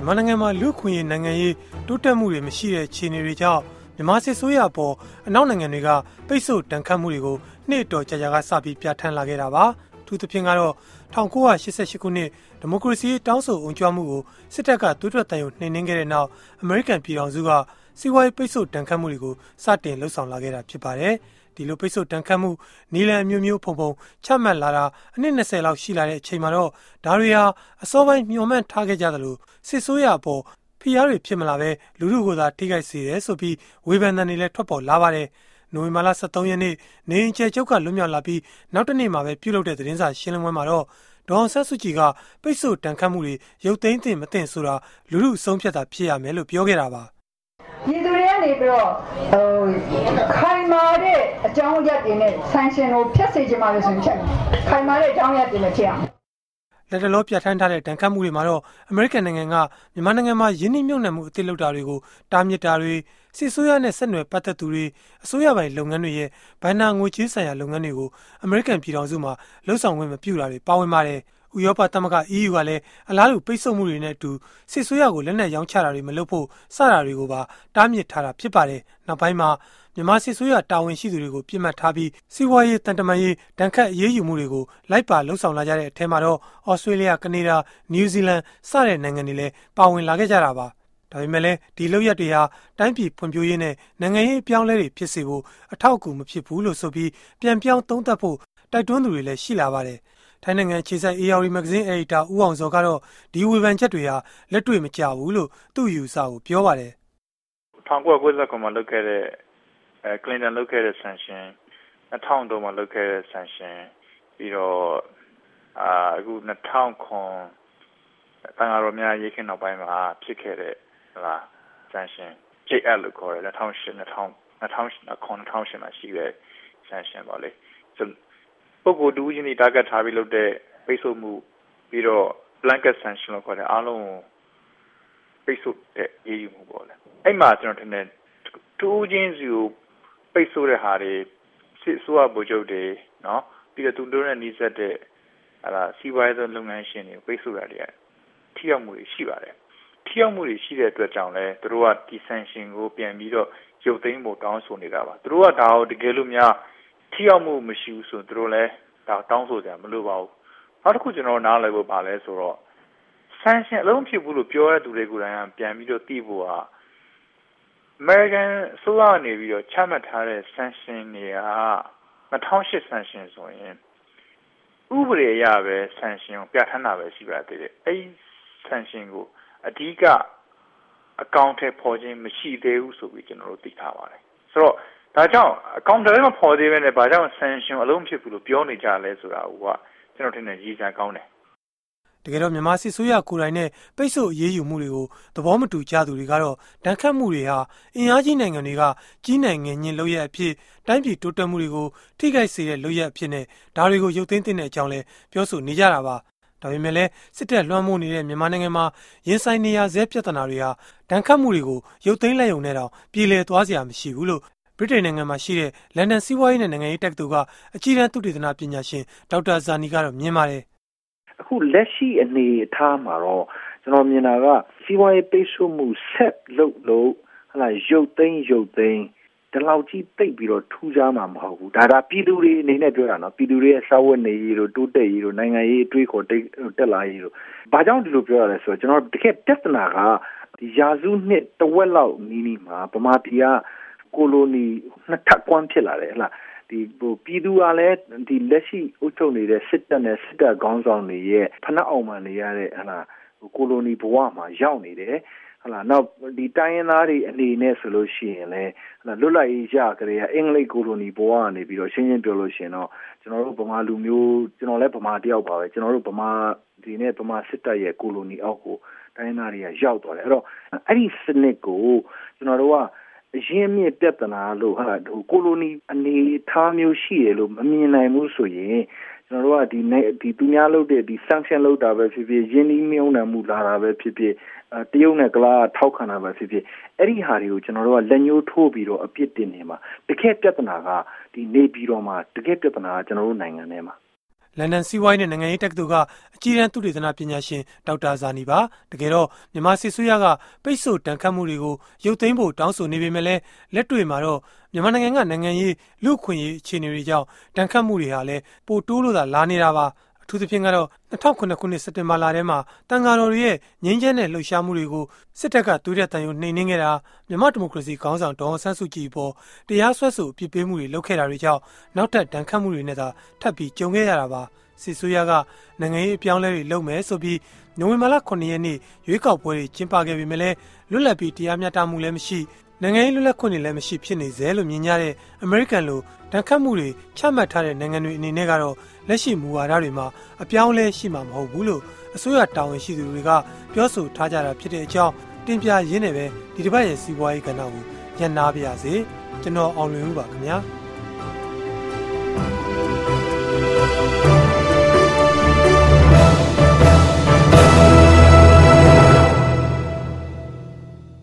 မြန်မာနိုင်ငံမှာလူ့ခွင့်ရေးနိုင်ငံရေးတိုးတက်မှုတွေမရှိတဲ့အခြေအနေတွေကြောင့်မြန်မာစစ်ဆိုးရအပေါ်အနောက်နိုင်ငံတွေကပိတ်ဆို့တန်ခတ်မှုတွေကိုနှစ်တော်ကြာကြာကစပြီးပြဋ္ဌာန်းလာခဲ့တာပါ။ထူးသဖြင့်ကတော့1988ခုနှစ်ဒီမိုကရေစီတောင်းဆိုအုံကြွမှုကိုစစ်တပ်ကသွေးထွက်တန်ရုံနှိမ်နင်းခဲ့တဲ့နောက်အမေရိကန်ပြည်ထောင်စုကစီးပွားရေးပိတ်ဆို့တန်ခတ်မှုတွေကိုစတင်လှုပ်ဆောင်လာခဲ့တာဖြစ်ပါတယ်။ဒီလိုပိတ်ဆို့တန်ခတ်မှုနီလန်အမျိုးမျိုးဖုံဖုံချမှတ်လာတာအနှစ်20လောက်ရှိလာတဲ့အချိန်မှာတော့ဒါတွေဟာအစောပိုင်းမျှော်မှန်းထားခဲ့ကြသလိုစစ်ဆိုးရအပေါ်ဖိအားတွေဖြစ်မလာပဲလူထုကိုသာထိခိုက်စေတယ်ဆိုပြီးဝေဖန်သံတွေလည်းထွက်ပေါ်လာပါတယ်။နိုဝင်ဘာလ23ရက်နေ့နေအိမ်ကျဲချုပ်ကလွတ်မြောက်လာပြီးနောက်တစ်နေ့မှာပဲပြုလုပ်တဲ့သတင်းစာရှင်းလင်းပွဲမှာတော့ဒေါ်အောင်ဆန်းစုကြည်ကပိတ်ဆို့တန်ခတ်မှုတွေရုပ်သိမ်းသင့်မသင့်ဆိုတာလူထုအဆုံးဖြတ်တာဖြစ်ရမယ်လို့ပြောခဲ့တာပါပြည်သူတွေကနေပြီးတော့ခိုင်မာတဲ့အကြောင်းရပ်တွေနဲ့ဆန်ရှင်ကိုဖျက်စေချင်ပါလို့ဆိုရင်ချက်ခိုင်မာတဲ့အကြောင်းရပ်တွေနဲ့ဖြစ်အောင်လက်တလောပြဋ္ဌာန်းထားတဲ့တန်ခတ်မှုတွေမှာတော့အမေရိကန်နိုင်ငံကမြန်မာနိုင်ငံမှာယင်းနှိမ့်မြုပ်နှံမှုအသစ်လုပ်တာတွေကိုတားမြစ်တာတွေစစ်ဆိုးရနဲ့ဆက်နွယ်ပတ်သက်သူတွေအစိုးရပိုင်လုပ်ငန်းတွေရဲ့ဘဏ္ဍာငွေကြေးဆိုင်ရာလုပ်ငန်းတွေကိုအမေရိကန်ပြည်ထောင်စုမှာလှုပ်ဆောင်ခွင့်မပြုတာတွေပါဝင်ပါတယ်။ဥရောပသမဂ္ဂ EU ကလည်းအလားတူပိတ်ဆို့မှုတွေနဲ့အတူစစ်ဆိုးရကိုလက်နက်ရောင်းချတာတွေမလုပ်ဖို့စတာတွေကိုပါတားမြစ်ထားတာဖြစ်ပါတယ်။နောက်ပိုင်းမှာမြန်မာစစ်ဆိုးရတာဝန်ရှိသူတွေကိုပြစ်မှတ်ထားပြီးစီးပွားရေးတန်တမာရေးဒဏ်ခတ်အရေးယူမှုတွေကိုလိုက်ပါလှုပ်ဆောင်လာကြတဲ့အထက်မှာတော့ဩစတြေးလျ၊ကနေဒါ၊နယူးဇီလန်စတဲ့နိုင်ငံတွေလည်းပါဝင်လာခဲ့ကြတာပါ။ဒါပေမဲ့လည်းဒီလုပ်ရက်တွေဟာတိုင်းပြည်ဖွံ့ဖြိုးရေးနဲ့နိုင်ငံရေးအပြောင်းလဲတွေဖြစ်စေဖို့အထောက်အကူမဖြစ်ဘူးလို့ဆိုပြီးပြန်ပြောင်းသုံးသပ်ဖို့တိုက်တွန်းသူတွေလည်းရှိလာပါတယ်။ထိုင်းနိုင်ငံခြေစိုက် ARD မဂ္ဂဇင်းအယ်ဒီတာဦးအောင်စောကတော့ဒီဝေဖန်ချက်တွေဟာလက်တွေ့မကျဘူးလို့သူ့အယူအဆကိုပြောပါတယ်။1999မှာလုပ်ခဲ့တဲ့ကလင်တန်လုပ်ခဲ့တဲ့ sanction 2000မှာလုပ်ခဲ့တဲ့ sanction ပြီးတော့အခု2009တန်ဃာတော်များရေးခင်းနောက်ပိုင်းမှာဖြစ်ခဲ့တဲ့sanction JL လို့ခေါ်တယ်2008မှာရှိတဲ့ sanction ပေါ့လေပုဂ္ဂိုလ်တူချင်းတွေ target ထားပြီးလုပ်တဲ့ပိတ်ဆို့မှုပြီးတော့ blanket sanction လို့ခေါ်တယ်အားလုံးပိတ်ဆို့တဲ့ရေးယူမှုပေါ့လေအဲ့မှာကျွန်တော်ထင်တယ်တူချင်းစီကိုပိတ်ဆို့တဲ့ဟာတွေစစ်ဆိုးရဗိုလ်ချုပ်တွေနော်ပြီးတော့သူတို့နဲ့နှီးစပ်တဲ့စီးပွားရေးလုပ်ငန်းရှင်တွေပိတ်ဆို့တာတွေထိရောက်မှုတွေရှိပါတယ်ထိရောက်မှုတွေရှိတဲ့အတွက်ကြောင့်လဲသူတို့ကဒီ sanction ကိုပြန်ပြီးတော့ရုပ်သိမ်းဖို့တောင်းဆိုနေတာပါသူတို့ကဒါကိုတကယ်လို့များထိရောက်မှုမရှိဘူးဆိုသူတို့လဲဒါတောင်းဆိုကြမလို့ပါဘူးနောက်တစ်ခုကျွန်တော်နားလည်ဖို့ပါလဲဆိုတော့ sanction အလုံးဖြစ်ဘူးလို့ပြောရတဲ့သူတွေကိုယ်တိုင်ကပြန်ပြီးတော့သိဖို့ဟာAmerican ဆိုကနေပြီးတော့ချမှတ်ထားတဲ့ sanction တွေက2008 sanction ဆိုရင်ဥပဒေအရပဲ sanction ကိုပြဋ္ဌာန်းတာပဲရှိပါသေးတယ်။အဲဒီ sanction ကိုအဓိကအကောင့်ထဲပေါ်ခြင်းမရှိသေးဘူးဆိုပြီးကျွန်တော်တို့သိထားပါတယ်။ဆိုတော့ဒါကြောင့်အကောင့်ထဲမှာပေါ်သေးပဲနဲ့ဘာကြောင့် sanction အလုံးဖြစ်ဘူးလို့ပြောနေကြလဲဆိုတာကကျွန်တော်ထင်တယ်ကြီးစားကောင်းတယ်တကယ်တော့မြန်မာစစ်ဆိုးရကိုယ်တိုင်နဲ့ပိတ်ဆို့အရေးယူမှုတွေကိုသဘောမတူကြသူတွေကတော့ဒဏ်ခတ်မှုတွေဟာအင်အားကြီးနိုင်ငံတွေကကြီးနိုင်ငံညင်လုပ်ရအဖြစ်တိုင်းပြည်တိုးတက်မှုတွေကိုထိခိုက်စေတဲ့လုပ်ရအဖြစ်နဲ့ဒါတွေကိုရုပ်သိမ်းတဲ့အကြောင်းလဲပြောဆိုနေကြတာပါဒါပေမဲ့လည်းစစ်တပ်လွှမ်းမိုးနေတဲ့မြန်မာနိုင်ငံမှာရင်ဆိုင်နေရဆဲပြဿနာတွေဟာဒဏ်ခတ်မှုတွေကိုရုပ်သိမ်းလိုက်ုံနဲ့တောင်ပြည်လည်သွားစရာမရှိဘူးလို့ဗြိတိန်နိုင်ငံမှာရှိတဲ့လန်ဒန်စီးပွားရေးနဲ့နိုင်ငံရေးတက္ကသိုလ်ကအကြီးတန်းသုတေသနပညာရှင်ဒေါက်တာဇာနီကတော့မြင်ပါတယ်အခုလက်ရှိအနေအထားမှာတော့ကျွန်တော်မြင်တာကစီးပွားရေးပိတ်ဆို့မှုဆက်လုပ်လို့ရုပ်သိမ်းဒီလောက်ကြီးတိတ်ပြီးတော့ထူးခြားမှာမဟုတ်ဘူးဒါပြည်သူတွေအနေနဲ့ပြောတာနော်ပြည်သူတွေရဲ့စာဝတ်နေရေးတို့တိုးတက်ရေးတို့နိုင်ငံရေးအတွေးခေါ်တက်လာရေးတို့ဘာကြောင့်ဒီလိုပြောရလဲဆိုတော့ကျွန်တော်တကယ်ပြဿနာကဒီရာစုနှစ်တဝက်လောက်နီးနီးမှာဗမာပြည်ကကိုလိုနီနှစ်ထပ်ကွမ်းဖြစ်လာတယ်ဒီပြည်သူကလည်းဒီလက်ရှိအုပ်ချုပ်နေတဲ့စစ်တပ်နဲ့စစ်တပ်ခေါင်းဆောင်တွေရဲ့ဖနှက်အောင်မှနေရတဲ့ကိုလိုနီဘဝမှာရောက်နေတယ်နောက်ဒီတိုင်းရင်းသားတွေအနေနဲ့ဆိုလို့ရှိရင်လည်းလွတ်လပ်ရေးရကြတဲ့အင်္ဂလိပ်ကိုလိုနီဘဝကနေပြီးတော့ရှင်းရှင်းပြောလို့ရှိရင်တော့ကျွန်တော်တို့ဗမာလူမျိုးကျွန်တော်လည်းဗမာတယောက်ပါပဲကျွန်တော်တို့ဗမာဒီနဲ့ဗမာစစ်တပ်ရဲ့ကိုလိုနီအောက်ကိုတိုင်းရင်းသားတွေကရောက်သွားတယ်အဲ့တော့အဲ့ဒီစနစ်ကိုကျွန်တော်တို့ကအရင်းမြစ်ပြဿနာလို့ကိုလိုနီအနေထားမျိုးရှိရလို့မမြင်နိုင်ဘူးဆိုရင်ကျွန်တော်တို့ကဒီသူများလုပ်တဲ့ဒီ sanction လုပ်တာပဲဖြစ်ဖြစ်ရင်းနှီးမြှုပ်နှံမှုလာတာပဲဖြစ်ဖြစ်တရုတ်နဲ့ကလားထောက်ခံတာပဲဖြစ်ဖြစ်အဲ့ဒီဟာတွေကိုကျွန်တော်တို့ကလက်ညှိုးထိုးပြီးတော့အပြစ်တင်နေမှာတကယ်ပြဿနာကဒီနေပြီးတော့မှတကယ်ပြဿနာကကျွန်တော်တို့နိုင်ငံထဲမှာလန်ဒန်စီးပွားရေးနဲ့နိုင်ငံရေးတက္ကသိုလ်ကအကြီးတန်းသုတေသနပညာရှင်ဒေါက်တာဇာနီပါတကယ်တော့မြန်မာစစ်ဆိုးရကပိတ်ဆို့တန်ခတ်မှုတွေကိုရုပ်သိမ်းဖို့တောင်းဆိုနေပေမဲ့လည်းလက်တွေ့မှာတော့မြန်မာနိုင်ငံကနိုင်ငံရေးလူ့အခွင့်အရေးအခြေအနေတွေကြောင့်တန်ခတ်မှုတွေဟာလည်းပိုတိုးလို့သာလာနေတာပါအထူးသဖြင့်ကတော့2009ခုနှစ်စက်တင်ဘာလထဲမှာတန်ဃာတော်တွေရဲ့ငြိမ်းချမ်းတဲ့လှုပ်ရှားမှုတွေကိုစစ်တပ်ကသွေးထွက်တန်ရုံနှိမ်နင်းခဲ့တာမြန်မာဒီမိုကရေစီခေါင်းဆောင်ဒေါ်အောင်ဆန်းစုကြည်ပေါ်တရားစွဲဆိုအပြစ်ပေးမှုတွေလုပ်ခဲ့တာတွေကြောင့်နောက်ထပ်တန်ခတ်မှုတွေနဲ့သာထပ်ပြီးကြုံခဲ့ရတာပါစစ်ဆိုးရကနိုင်ငံရေးအပြောင်းလဲတွေလုပ်မယ်ဆိုပြီးနိုဝင်ဘာလ9ရက်နေ့ရွေးကောက်ပွဲတွေကျင်းပခဲ့ပေမဲ့လည်းလွတ်လပ်ပြီးတရားမျှတမှုလည်းမရှိနိုင်ငံရေးလွတ်လပ်ခွင့်တွေလည်းမရှိဖြစ်နေစေလို့မြင်ကြတဲ့အမေရိကန်လိုတန်ခတ်မှုတွေချမှတ်ထားတဲ့နိုင်ငံတွေအနေနဲ့ကတော့လက်ရှိမူဝါဒတွေမှာအပြောင်းလဲရှိမှာမဟုတ်ဘူးလို့အစိုးရတာဝန်ရှိသူတွေကပြောဆိုထားကြတာဖြစ်တဲ့အကြောင်းတင်ပြရင်းနဲ့ပဲဒီတစ်ပတ်ရဲ့စီးပွားရေးကဏ္ဍကိုညှိနှိုင်းပါရစေကျွန်တော်အောင်လွင်ဦးပါခင်ဗျာ